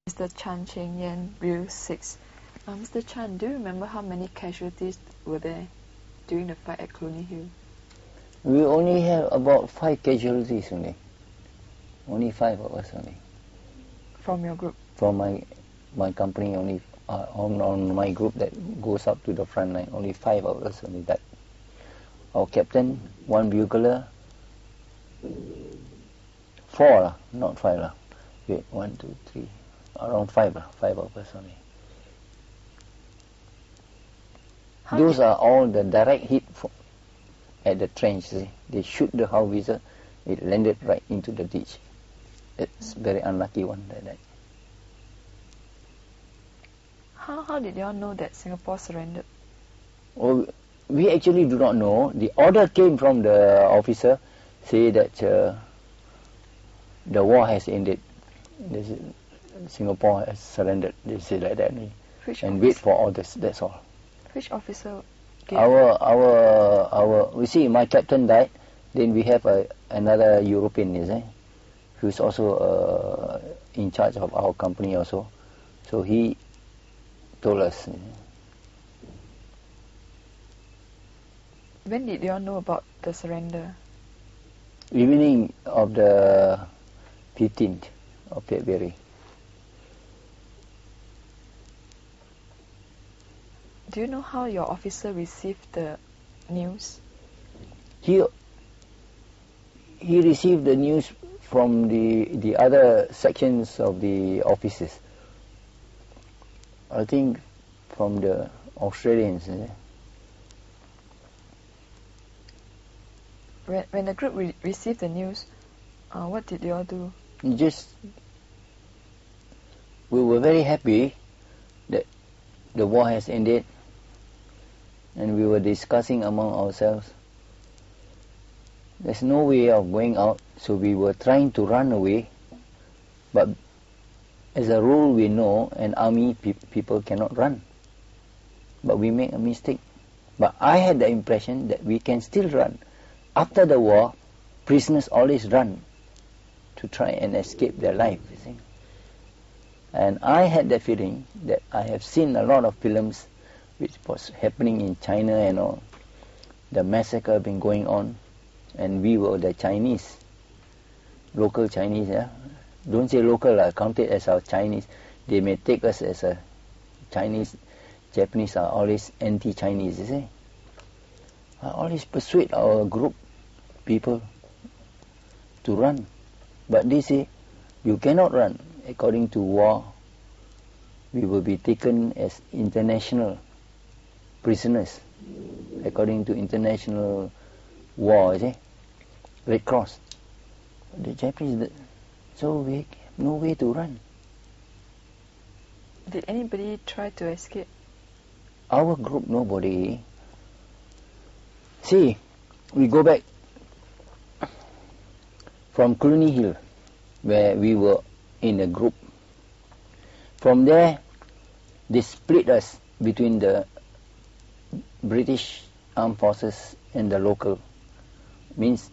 Mr. Chan Cheng Yen, Rue 6. Mr. Chan, do you remember how many casualties were there during the fight at Cluney Hill? We only have about 5 casualties only. Only 5 of us only. From your group? From my company only. On my group that goes up to the front line, only 5 of us only died. Our captain, 1 bugler, 4 lah, not 5 lah. Wait, 1, 2, 3, around 5 lah, 5 of us only. Those are all the direct hit at the trench. See? They shoot the howitzer, it landed right into the ditch. It's very unlucky one that died. How did you all know that Singapore surrendered? Oh, we actually do not know. The order came from the officer, say that the war has ended. Singapore has surrendered. They say like that. And wait for orders. That's all. Which officer gave we see my captain died. Then we have another European, who's also in charge of our company also. So he told us. When did you all know about the surrender? Evening of the 15th of February. Do you know how your officer received the news? He received the news from the other sections of the offices. I think from the Australians. When the group received the news, what did you all do? We were very happy that the war has ended, and we were discussing among ourselves. There's no way of going out, so we were trying to run away, but as a rule we know, an army people cannot run. But we make a mistake. But I had the impression that we can still run. After the war, prisoners always run to try and escape their life, you see. And I had the feeling that I have seen a lot of films which was happening in China and all. The massacre been going on, and we were the Chinese, local Chinese. Don't say local, count it as our Chinese. They may take us as a Chinese. Japanese are always anti-Chinese, you see. I always persuade our group people to run, but they say you cannot run. According to war, we will be taken as international prisoners. According to international war, you see, Red Cross. The Japanese, so we have no way to run. Did anybody try to escape? Our group, nobody. See, we go back from Cluney Hill, where we were in a group. From there, they split us between the British Armed Forces and the local. Means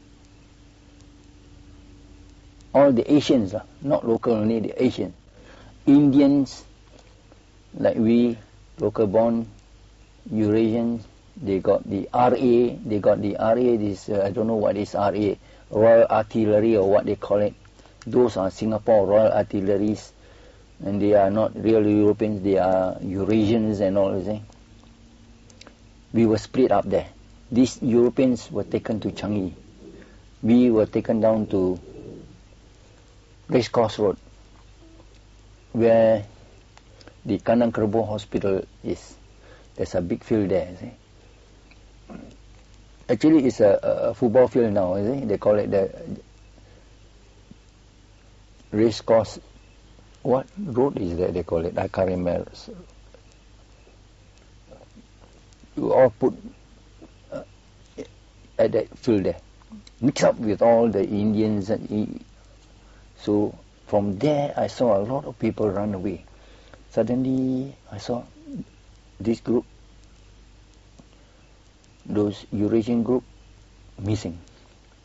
all the Asians, not local only, the Asians. Indians, like we, local born, Eurasians, they got the RA, this, I don't know what is RA, Royal Artillery or what they call it. Those are Singapore Royal Artilleries, and they are not real Europeans, they are Eurasians and all, you see. We were split up there. These Europeans were taken to Changi. We were taken down to Race Course Road, where the Kandang Kerbau Hospital is. There's a big field there, you see. Actually, it's a football field now, you see. They call it the Race Course. What road is that they call it? I can't remember. You all put at that field there, mix up with all the Indians, and so from there I saw a lot of people run away. Suddenly I saw this group, those Eurasian group, missing.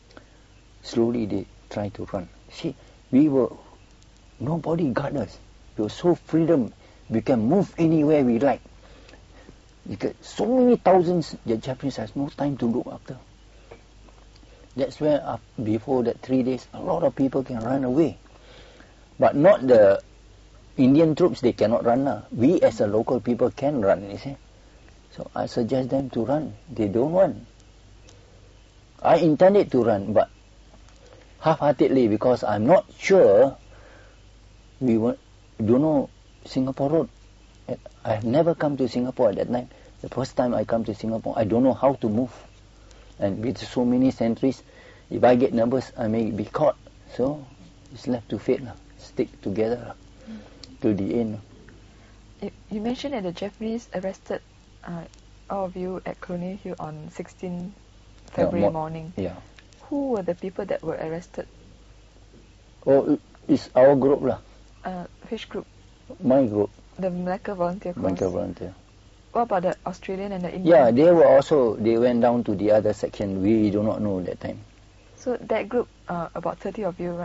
Slowly they try to run. See, nobody guard us. We were so freedom. We can move anywhere we like. Because so many thousands, the Japanese has no time to look after. That's where before that 3 days, a lot of people can run away. But not the Indian troops, they cannot run. We as a local people can run, you see. So I suggest them to run. They don't want. I intended to run, but half-heartedly, because I'm not sure we don't know Singapore Road. I have never come to Singapore at that time. The first time I come to Singapore, I don't know how to move. And with so many sentries, if I get nervous, I may be caught. So it's left to fate. Stick together to the end. You mentioned that the Japanese arrested all of you at Colonial Hill on 16 February morning. Yeah. Who were the people that were arrested? Oh, it's our group lah. Which group? My group. The Malacca Volunteer Corps. Malacca Volunteer. What about the Australian and the Indian? Yeah, they went down to the other section. We do not know that time. So that group, about 30 of you, right?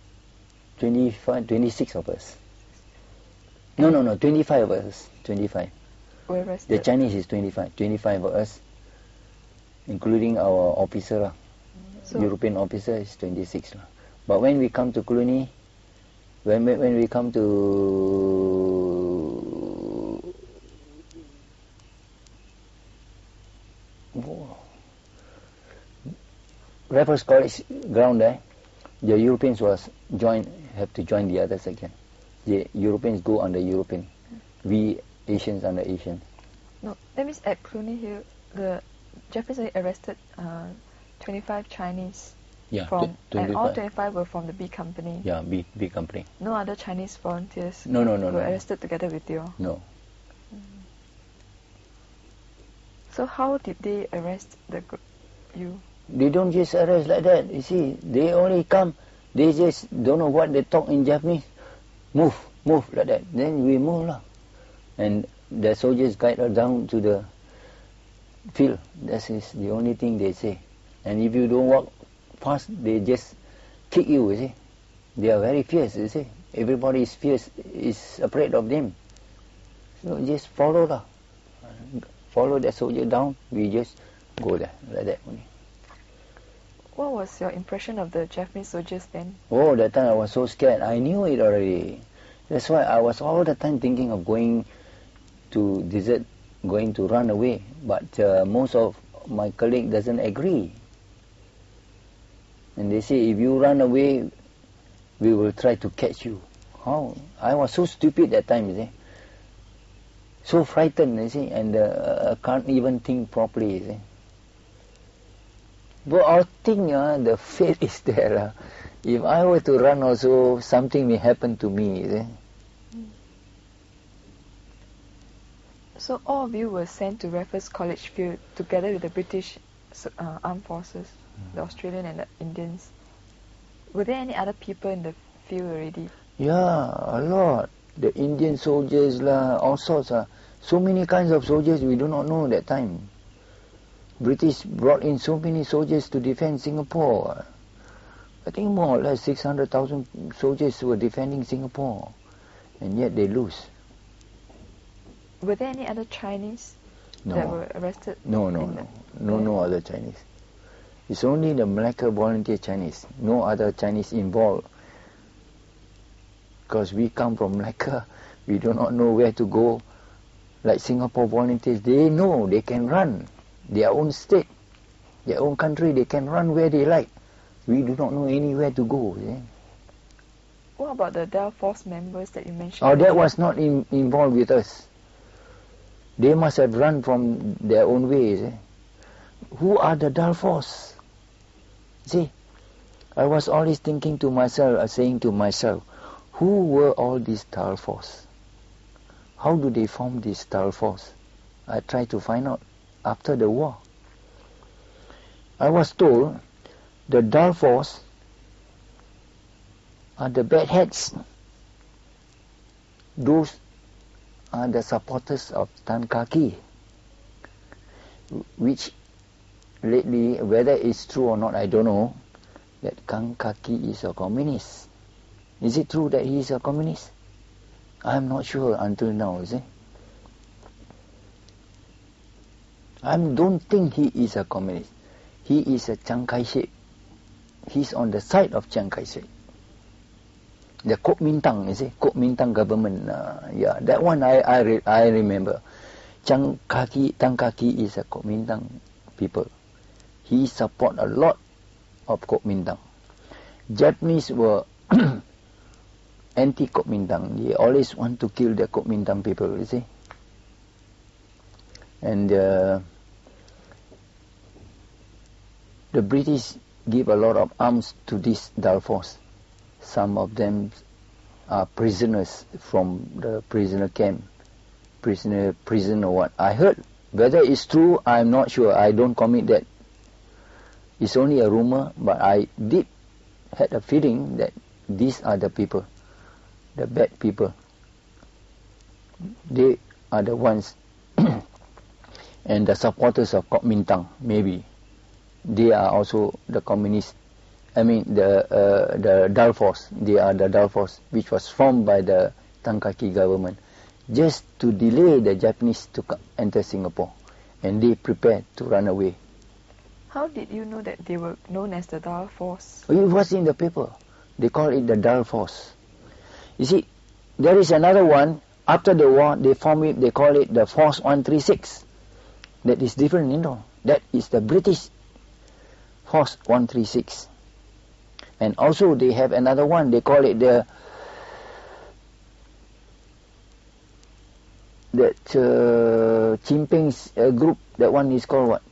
26 of us. No, 25 of us. 25. Were arrested. The Chinese is 25. 25 of us, including our officer. So European officer is 26. But when we come to Colony, when we come to Raffles College ground there, the Europeans have to join the other section. The Europeans go under European. We Asians under Asian. No, that means at Colony Hill, the Japanese arrested 25 Chinese. Yeah, and all 25 were from the B Company. Yeah, B Company. No other Chinese volunteers were arrested together with you? No. So how did they arrest you? They don't just arrest like that. You see, they only come. They just don't know what they talk in Japanese. Move like that. Then we move lah. And the soldiers guide us down to the field. That is the only thing they say. And if you don't walk fast, they just kick you see. They are very fierce, you see. Everybody is fierce, is afraid of them. So just follow lah. Follow the soldier down, we just go there, like that only. What was your impression of the Japanese soldiers then? Oh, that time I was so scared. I knew it already. That's why I was all the time thinking of going to desert, going to run away. But most of my colleagues doesn't agree. And they say, if you run away, we will try to catch you. How? I was so stupid that time, you see. So frightened, you see, and I can't even think properly, you see. But I think the fate is there. If I were to run also, something may happen to me, you see. So all of you were sent to Raffles College Field together with the British armed forces, the Australian and the Indians. Were there any other people in the field already? Yeah, a lot. The Indian soldiers lah, all sorts. So many kinds of soldiers we do not know that time. British brought in so many soldiers to defend Singapore. I think more or less 600,000 soldiers were defending Singapore. And yet they lose. Were there any other Chinese that were arrested? No other Chinese. It's only the Malacca Volunteer Chinese. No other Chinese involved. Because we come from Malacca, we do not know where to go. Like Singapore volunteers, they know they can run. Their own state, their own country, they can run where they like. We do not know anywhere to go. Yeah? What about the Del Force members that you mentioned? Oh, that was not involved with us. They must have run from their own ways. Eh? Who are the Del Force? See, I was always thinking to myself, saying to myself, who were all these Del Force? How do they form this Del Force? I tried to find out after the war. I was told the Del Force are the bad heads. Those are the supporters of Tan Kah Kee, which lately, whether it's true or not, I don't know, that Tan Kah Kee is a communist. Is it true that he is a communist? I'm not sure until now, you see. I don't think he is a communist. He is a Chiang Kai-shek. He's on the side of Chiang Kai-shek. The Kuomintang, you see, Kuomintang government. Yeah, that one I remember. Chiang Kai is a Kuomintang people. He support a lot of Kuomintang. Japanese were anti-Kuomintang. They always want to kill the Kuomintang people, you see. And the British give a lot of arms to this Dal force. Some of them are prisoners from the prisoner camp. Prison or what. I heard. Whether it's true, I'm not sure. I don't commit that. It's only a rumor, but I did had a feeling that these are the people, the bad people. They are the ones and the supporters of Kuomintang, maybe. They are also the communists. I mean the Dal force. They are the Dal force, which was formed by the Tan Kah Kee government, just to delay the Japanese to enter Singapore, and they prepared to run away. How did you know that they were known as the Dal force? It was in the paper. They call it the Dal force. You see, there is another one. After the war, they form it. They call it the Force 136. That is different, you know. That is the British Force 136. And also they have another one. They call it the Chimping's group. That one is called what?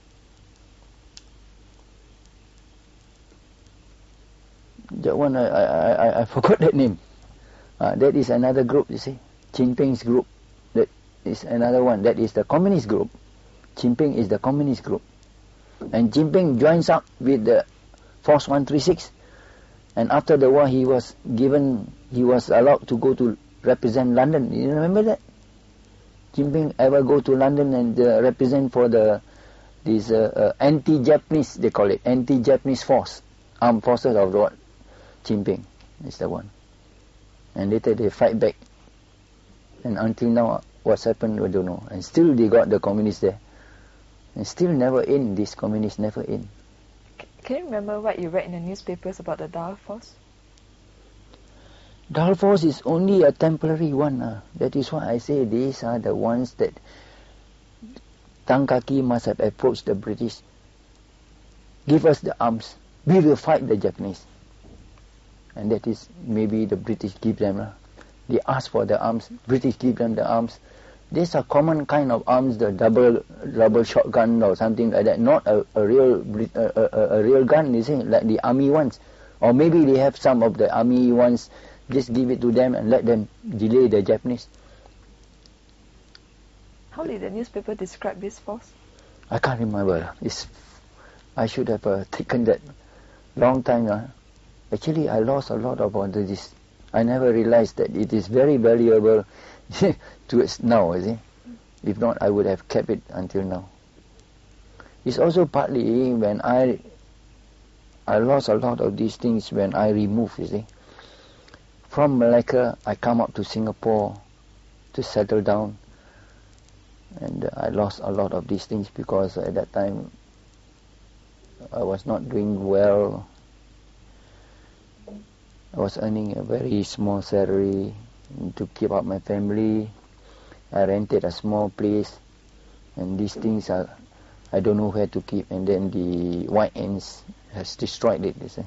That one I forgot that name. That is another group, you see. Chimping's group. That is another one. That is the communist group. Chimping is the communist group. And Chimping joins up with the Force 136. And after the war, he was allowed to go to represent London. You remember that? Chimping ever go to London and represent for this anti-Japanese, they call it, anti-Japanese force, armed forces of what? Chimping is the one. And later they fight back. And until now, what's happened, we don't know. And still they got the communists there. And still never in, these communists never in. Can you remember what you read in the newspapers about the Dal force? Dal force is only a temporary one. That is why I say these are the ones that Tan Kah Kee must have approached the British. Give us the arms. We will fight the Japanese. And that is maybe the British give them. They ask for the arms. British give them the arms. These are common kind of arms, the double shotgun or something like that. Not a real gun, you see, like the army ones. Or maybe they have some of the army ones. Just give it to them and let them delay the Japanese. How did the newspaper describe this force? I can't remember. I should have taken that long time. Actually, I lost a lot about this. I never realized that it is very valuable to us now, you see. If not, I would have kept it until now. It's also partly when I lost a lot of these things when I removed, you see. From Malacca, I come up to Singapore to settle down. And I lost a lot of these things because at that time I was not doing well. I was earning a very small salary to keep up my family. I rented a small place, and these things I don't know where to keep. And then the white ants has destroyed it, you see.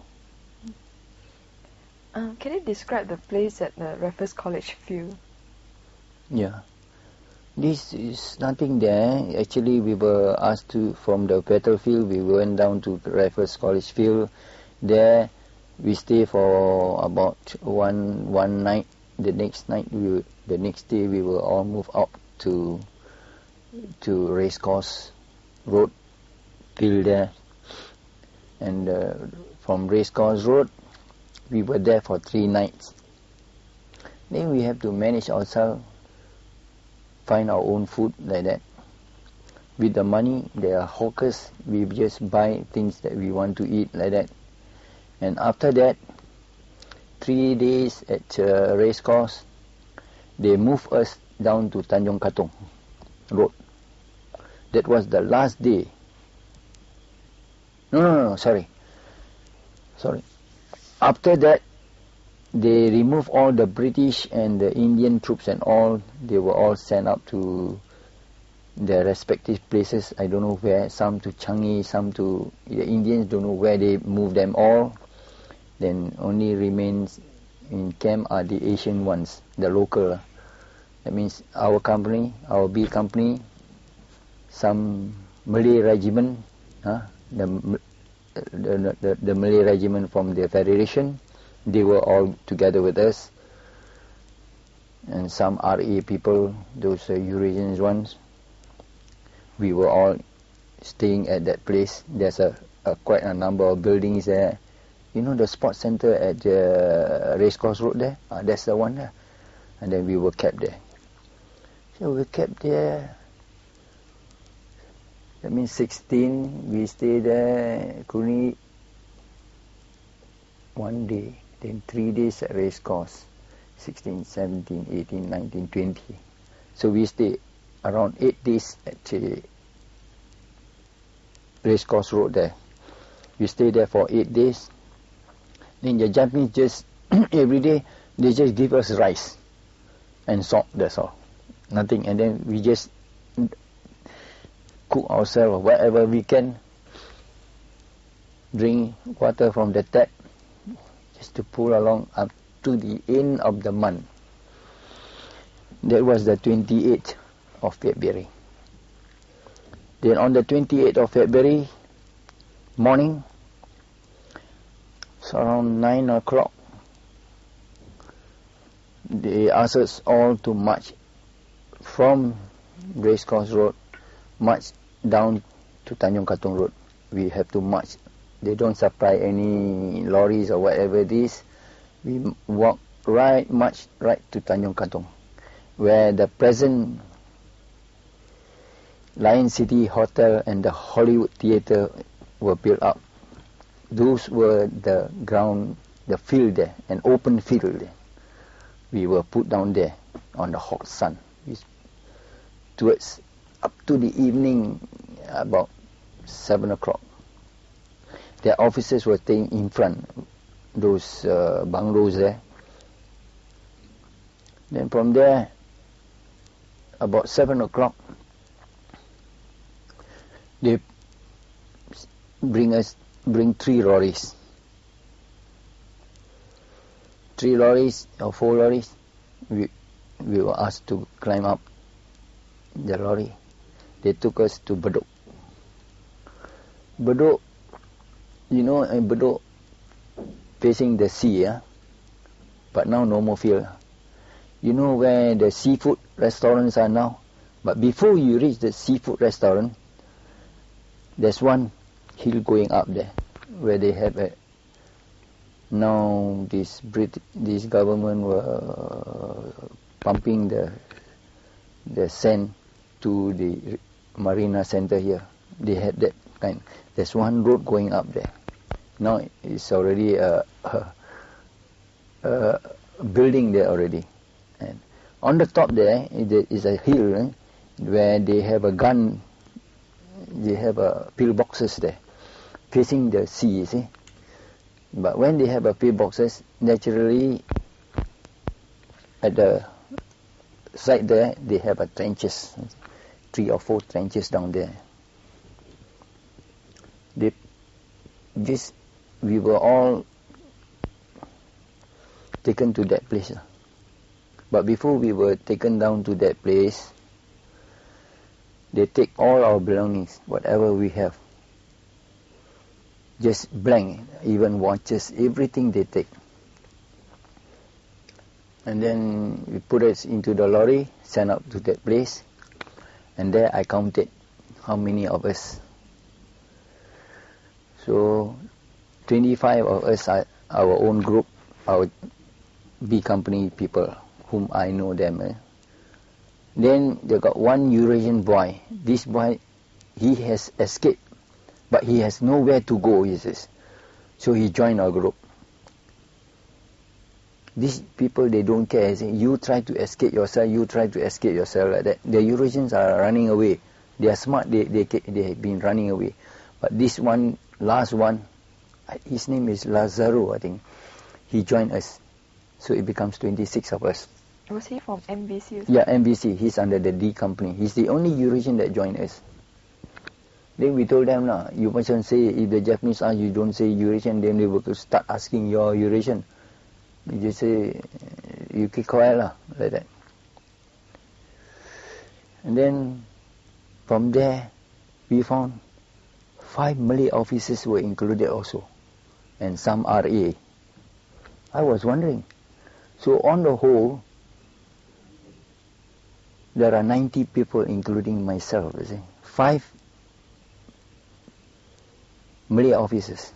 Can you describe the place at the Raffles College Field? Yeah. This is nothing there. Actually, we were asked to, from the battlefield, we went down to the Raffles College Field. There, we stay for about one night. The next day, we will all move up to Racecourse Road Field there. And from Racecourse Road, we were there for 3 nights. Then we have to manage ourselves, find our own food like that. With the money, there are hawkers. We just buy things that we want to eat like that. And after that, 3 days at Racecourse, they moved us down to Tanjong Katong Road. That was the last day. No, sorry. After that, they removed all the British and the Indian troops and all. They were all sent up to their respective places. I don't know where. Some to Changi, some to the Indians. Don't know where they moved them all. Then only remains in camp are the Asian ones, the local. That means our company, our B company, some Malay regiment, the Malay regiment from the Federation. They were all together with us, and some RA people, those Eurasian ones. We were all staying at that place. There's quite a number of buildings there. You know the sports center at the Racecourse Road there? That's the one there. And then we were kept there. So we kept there. That means 16. We stayed there. Only 1 day. Then 3 days at Racecourse. 16, 17, 18, 19, 20. So we stayed around 8 days at the Racecourse Road there. We stayed there for 8 days. Then the Japanese just every day they just give us rice and salt. That's all, nothing. And then we just cook ourselves whatever we can. Drink water from the tap, just to pull along up to the end of the month. That was the 28th of February. Then on the 28th of February morning, it's around 9 o'clock, they asked us all to march from Racecourse Road, march down to Tanjong Katong Road. We have to march. They don't supply any lorries or whatever it is. We march right to Tanjong Katong, where the present Lion City Hotel and the Hollywood Theatre were built up. Those were the ground, the field there, an open field there. We were put down there on the hot sun. Towards up to the evening, about 7 o'clock. Their officers were staying in front, those bungalows there. Then from there, about 7 o'clock, they bring 3 lorries. 3 lorries or 4 lorries. We were asked to climb up the lorry. They took us to Bedok. Bedok, you know, Bedok facing the sea, but now no more field. You know where the seafood restaurants are now? But before you reach the seafood restaurant, there's one hill going up there where they have now this government were pumping the sand to the Marina Center here. They had that kind. There's one road going up there. Now it's already a building there already. And on the top there is a hill where they have a gun. They have pillboxes there, facing the sea, you see. But when they have pillboxes, naturally, at the side there, they have trenches, 3 or 4 trenches down there. We were all taken to that place. But before we were taken down to that place, they take all our belongings, whatever we have. Just blank, even watches, everything they take. And then we put us into the lorry, sent up to that place, and there I counted how many of us. So 25 of us are our own group, our B company people, whom I know them. Then they got one Eurasian boy. This boy, he has escaped, but he has nowhere to go, he says. So he joined our group. These people, they don't care. You try to escape yourself, like that. The Eurasians are running away. They are smart, they have been running away. But this one, last one, his name is Lazaro, I think. He joined us. So it becomes 26 of us. Was he from MBC? Yeah, MBC. He's under the D company. He's the only Eurasian that joined us. Then we told them, you mustn't say, if the Japanese ask you don't say Eurasian, then they will start asking you're Eurasian. You just say, you keep quiet like that. And then, from there, we found 5 Malay officers were included also, and some RA. I was wondering, so on the whole, there are 90 people, including myself, 5 Malay officers.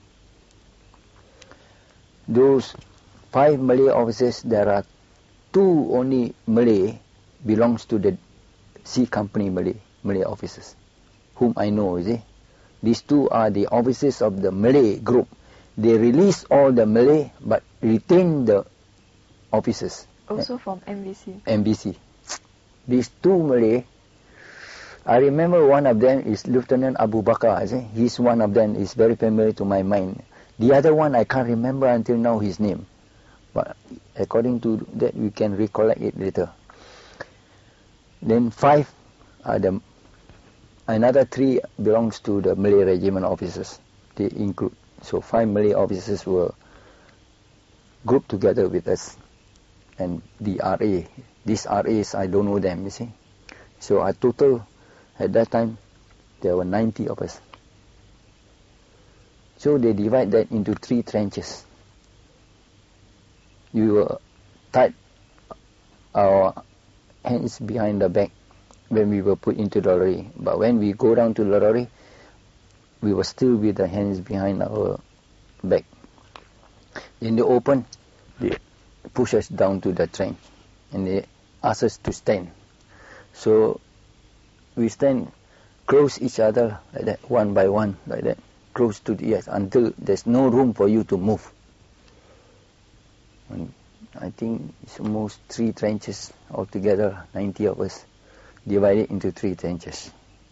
Those 5 Malay officers, there are 2 only Malay belongs to the C company Malay officers, whom I know, These 2 are the officers of the Malay group. They release all the Malay, but retain the officers. Also from MBC. MBC. These 2 Malay, I remember one of them is Lieutenant Abu Bakar. He's one of them, is very familiar to my mind. The other one, I can't remember until now his name. But according to that, we can recollect it later. Then 5 are another 3 belongs to the Malay regiment officers. They include. So 5 Malay officers were grouped together with us. And the RA. These RAs, I don't know them, So our total, at that time, there were 90 of us. So they divide that into 3 trenches. We were tied our hands behind the back when we were put into the lorry. But when we go down to the lorry, we were still with the hands behind our back. In the open, they push us down to the train and they ask us to stand. So we stand close each other like that, one by one, like that, close to the ears until there's no room for you to move. And I think it's almost 3 trenches altogether, 90 of us, divided into 3 trenches.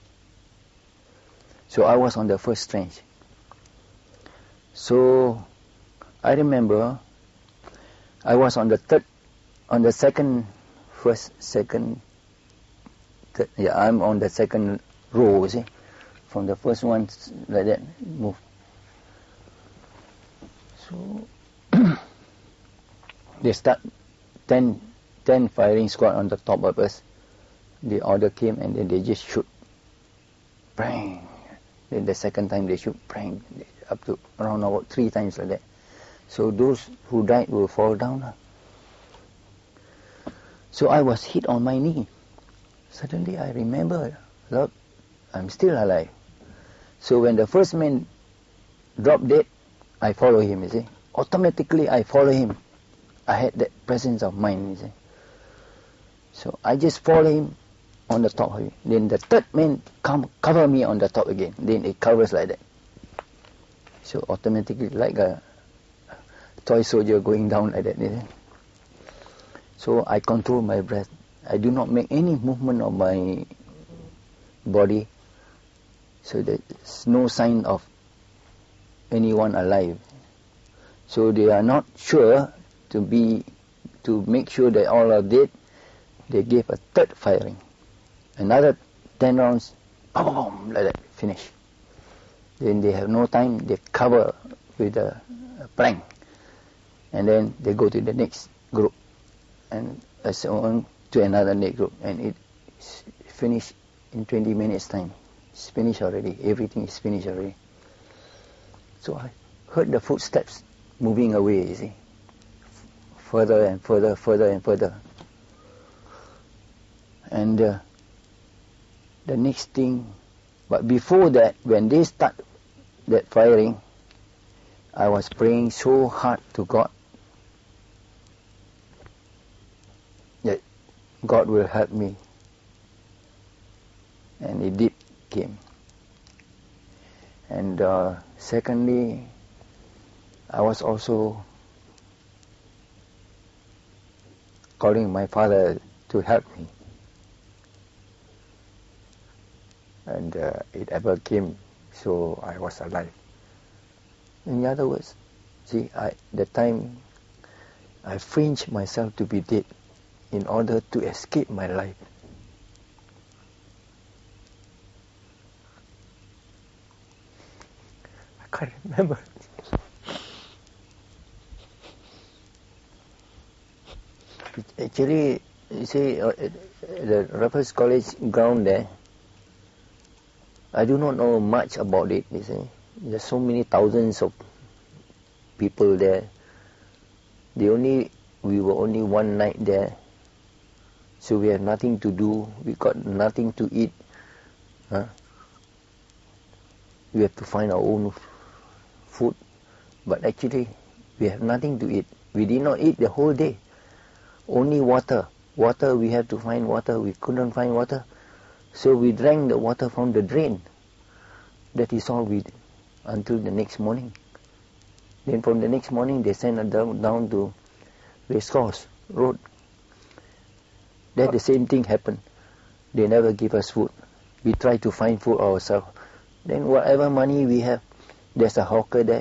So I was on the first trench. So I remember I was on the second, I'm on the second row, from the first one, like that, move. So they start 10 firing squad on the top of us. The order came and then they just shoot. Bang! Then the second time they shoot, bang! Up to around about 3 times like that. So those who died will fall down. So I was hit on my knee. Suddenly I remember, look, I'm still alive. So when the first man dropped dead, I follow him, Automatically I follow him. I had that presence of mind, So I just follow him on the top of him. Then the third man cover me on the top again. Then it covers like that. So automatically, like a toy soldier going down like that. So I control my breath. I do not make any movement of my body. So there's no sign of anyone alive. So they are not sure to make sure that all are dead. They gave a third firing. Another 10 rounds, boom, boom, boom, like that, finish. Then they have no time, they cover with a plank. And then they go to the next group. And so on to another next group. And it's finished in 20 minutes time. It's finished already. Everything is finished already. So I heard the footsteps moving away, Further and further, further and further. And the next thing, but before that, when they start that firing, I was praying so hard to God that God will help me. And it did came. And secondly, I was also calling my father to help me. And it ever came, so I was alive. In other words, see, the time I fringed myself to be dead in order to escape my life. I can't remember. Actually, you see, the Raffles College ground there, I do not know much about it, you see. There's so many thousands of people there. We were only one night there, so we had nothing to do. We got nothing to eat. We have to find our own food. But actually, we have nothing to eat. We did not eat the whole day. Only water. Water, we have to find water. We couldn't find water. So we drank the water from the drain. That is all we did until the next morning. Then from the next morning, they sent us down to Racecourse Road. Then the same thing happened. They never give us food. We try to find food ourselves. Then whatever money we have, there's a hawker there.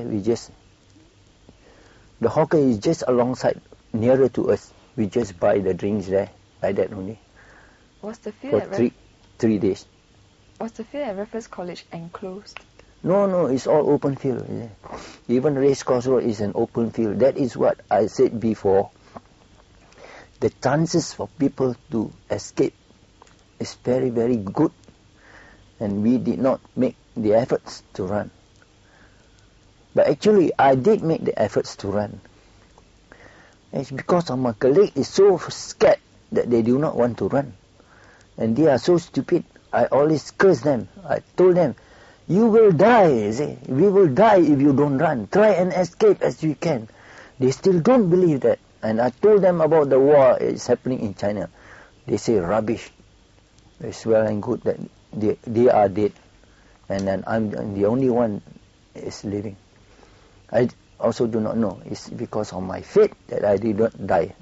The hawker is just alongside, nearer to us. We just buy the drinks there, like that only. Was the field for 3 days. Was the field at Raffles College enclosed? No, it's all open field. Yeah. Even Racecourse Road is an open field. That is what I said before. The chances for people to escape is very, very good. And we did not make the efforts to run. But actually, I did make the efforts to run. It's because of my colleague is so scared that they do not want to run. And they are so stupid. I always curse them. I told them, you will die. We will die if you don't run. Try and escape as you can. They still don't believe that. And I told them about the war is happening in China. They say rubbish. It's well and good that they are dead. And then I'm the only one is living. I also do not know. It's because of my fate that I did not die.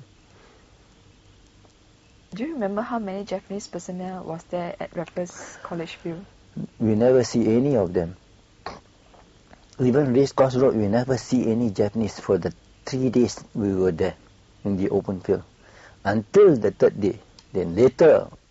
Do you remember how many Japanese personnel was there at Raffles College Field? We never see any of them. Even Racecourse Road, we never see any Japanese for the 3 days we were there in the open field. Until the third day. Then later,